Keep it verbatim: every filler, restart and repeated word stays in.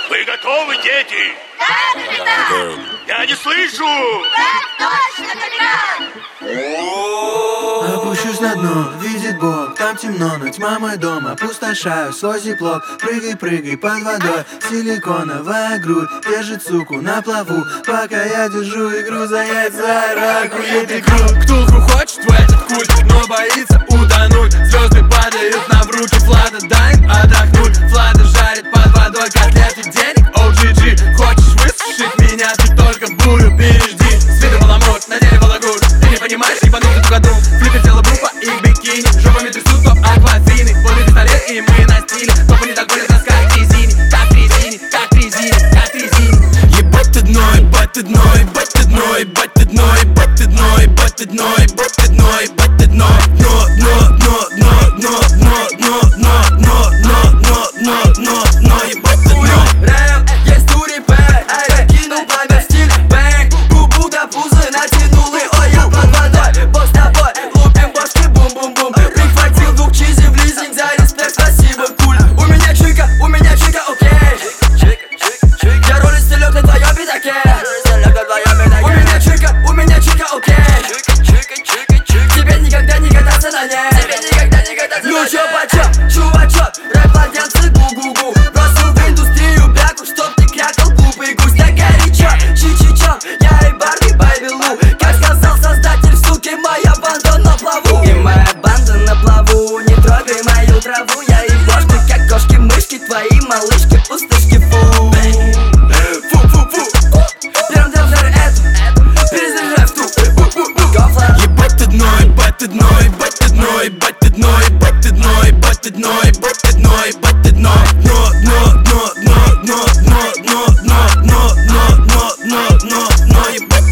Вы готовы, дети? Да, капитан! Я не слышу! Так точно, капитан! Опущусь на дно, видит Бог, там темно, но тьма мой дом. Опустошаю свой зиплок, прыгай, прыгай под водой. Силиконовая грудь держит суку на плаву, пока я держу игру за яйца раку. Едет круг. Ктулху хочет в этот культ, но боится утонуть. Звезды падают нам в руки, Влада дай им отдохнуть. Влада жарит под водой котлеты, денег о джи джи. Хочешь высушить меня, ты только бурю пережди. С виду баламут, на деле балагур. Ты не понимаешь, ебанутый тугодум. Флипер тела группа и бикини. Жопами трясут топ аквафины. Полный пистолет и мы на стиле. Топы не так болят нас, как резине. Как резине, как резине, как резине. Ебать ты дно, ебать ты дно, ебать ты дно, ебать ты дно, ебать ты дно, ебать ты дно, ебать ты дно, ебать ты дно. Дно, дно, дно, дно, дно, дно, дно, дно, дно, дно, дно, дно, дно, ебать ты дно. Рэп, есть тури бэй, ай, кинул пламя в стиль бэнг. Губу до пузы натянул и ой, я под водой. Босс тобой, лупим башки, бум-бум-бум. Прихватил двух чизи в лизинг, за респект, спасибо, куль. У меня чика, у меня чика, окей. Я ролю стилек на твоем пятаке. У меня чика, у меня чика, окей. Тебе никогда не кататься на ней. Тебе никогда не кататься на ней. Ну чё почём, чувачок, рэп-младенцы, гу-гу-гу. Бросил в индустрию бляку, чтоб ты крякал, глупый гусь. Так горячо, чи-чи-чон, я и Барби Бэйби-Лу. Как сказал создатель, суки, моя банда на плаву. И моя банда на плаву, не трогай мою траву. Я и бошки, как кошки-мышки, твои малышки, пустышки, фу. Фу-фу-фу. Первым делом жарю эту, перезаряжай в ту. Ебать ты дно, ебать ты дно, ебать ты дно, ебать ты дно, ебать ты дно, ебать ты дно, ебать ты дно, ебать ты дно. Дно, дно, дно, дно, дно, дно, дно, дно, дно, дно, дно, дно, дно, ебать